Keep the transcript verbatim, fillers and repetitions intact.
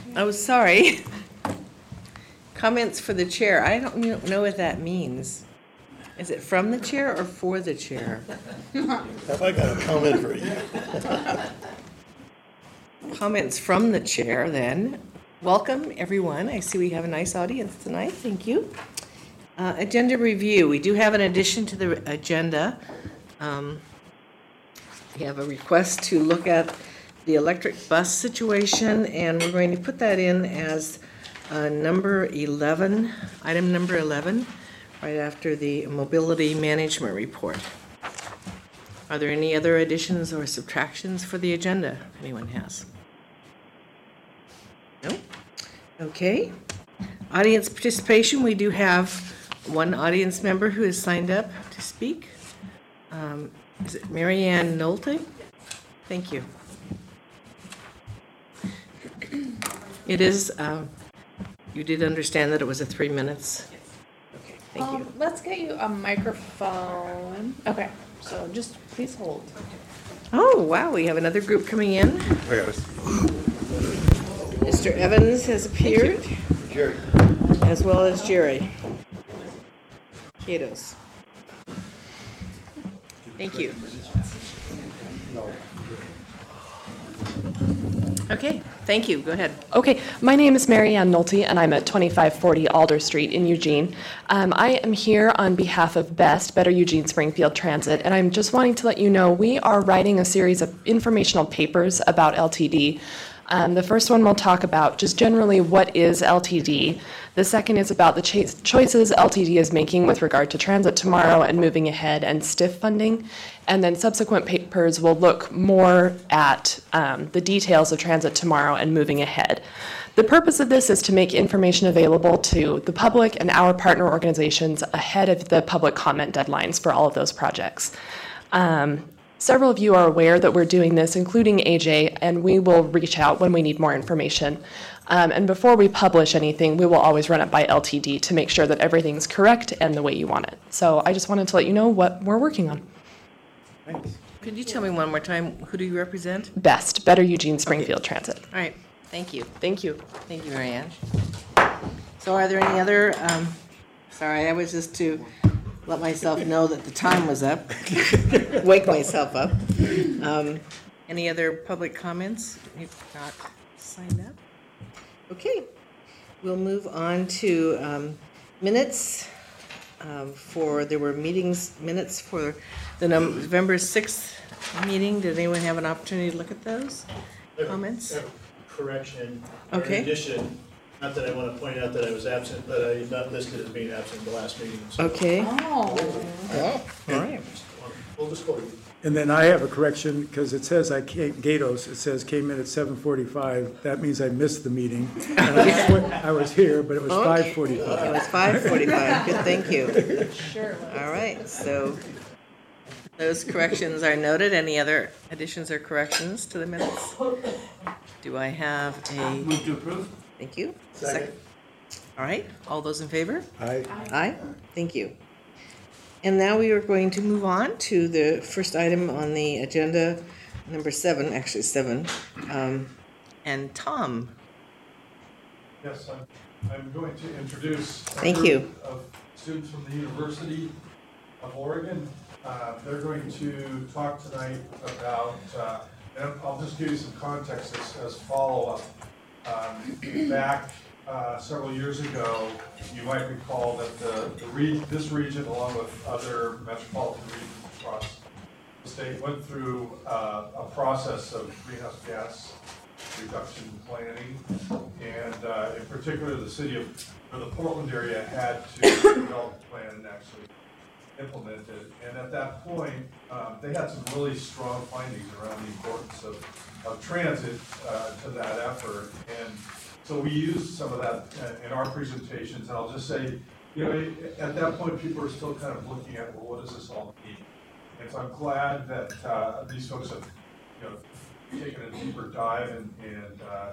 Oh, sorry. Comments for the chair. I don't you don't know what that means. Is it from the chair or for the chair? Have I got a comment for you? Comments from the chair, then. Welcome, everyone. I see we have a nice audience tonight. Thank you. Uh, agenda review. We do have an addition to the agenda. Um, we have a request to look at the electric bus situation, and we're going to put that in as uh, number eleven, item number eleven, right after the mobility management report. Are there any other additions or subtractions for the agenda anyone has? No? Okay. Audience participation, we do have one audience member who has signed up to speak. Um, is it Mary Ann Nolte? Thank you. It is, uh, you did understand that it was a three minutes? Okay, thank you. Um, let's get you a microphone. Okay, so just please hold. Oh, wow, we have another group coming in. I got it. Mister Evans has appeared, Jerry. as well as Jerry. Kados. Thank you. Okay, thank you. Go ahead. Okay, my name is Mary Ann Nolte, and I'm at twenty-five forty Alder Street in Eugene. Um, I am here on behalf of BEST, Better Eugene Springfield Transit, and I'm just wanting to let you know we are writing a series of informational papers about L T D. Um, the first one we'll talk about just generally what is L T D. The second is about the cho- choices L T D is making with regard to Transit Tomorrow and moving ahead and S T I F funding. And then subsequent papers will look more at um, the details of Transit Tomorrow and moving ahead. The purpose of this is to make information available to the public and our partner organizations ahead of the public comment deadlines for all of those projects. Um, Several of you are aware that we're doing this, including A J, and we will reach out when we need more information. Um, and before we publish anything, we will always run it by L T D to make sure that everything's correct and the way you want it. So I just wanted to let you know what we're working on. Thanks. Could you tell me one more time, who do you represent? BEST, Better Eugene Springfield Transit. All right, thank you. Thank you. Thank you, Mary Ann. So are there any other, um, sorry, I was just to let myself know that the time was up, wake myself up. Um, any other public comments? You've not signed up? Okay, we'll move on to um, minutes um, for, there were meetings, minutes for the November sixth meeting. Did anyone have an opportunity to look at those comments? I have a correction. Okay. In addition, not that I want to point out that I was absent, but I'm not listed as being absent the last meeting. So Okay, Oh. oh, all right. just want full disclosure. And then I have a correction, because it says I came, Gatos, it says came in at seven forty-five. That means I missed the meeting. And I swear I was here, but it was five It forty-five. was five forty-five, good, thank you. Sure. All right, so those corrections are noted. Any other additions or corrections to the minutes? Do I have a? Move to approve. Thank you. Second. All right, all those in favor? I, Aye, thank you. And now we are going to move on to the first item on the agenda, number seven, actually seven. Um, And Tom, Yes, I'm, I'm going to introduce a Thank group you. of students from the University of Oregon. Uh, They're going to talk tonight about, uh, and I'll just give you some context as, as follow-up. Um, Back uh, several years ago, you might recall that the, the re this region, along with other metropolitan regions across the state, went through uh, a process of greenhouse gas reduction planning, and uh, in particular, the city of, or the Portland area had to develop a plan and actually implement it. And at that point, um, they had some really strong findings around the importance of, of transit uh, to that effort. And so we used some of that uh, in our presentations, and I'll just say, you know, at that point, people are still kind of looking at, well, what does this all mean? And so I'm glad that uh, these folks have, you know, taken a deeper dive and, and uh,